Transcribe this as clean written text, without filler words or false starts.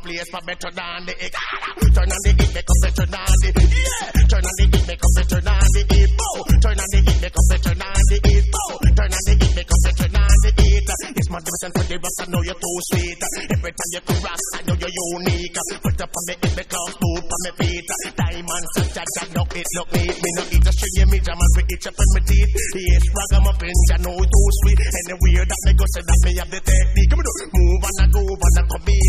place for better than the egg. Turn on the heat, make up better than the yeah. Turn on the heat, make up better than the heat. Turn on the heat, make up better than the heat. Turn on the heat, make up better than the heat. It's my division for the rest, I know you're too sweet. Every time you cross, I know you're unique. Put up on the head, make up boot on my feet. Diamonds, such a jack, look it, look neat. Me not eat a string, me jam and we eat up in my teeth. Yes, ragamuffin, I know too sweet. Anywhere that me go, say that me have the technique. Move and I groove and I come in.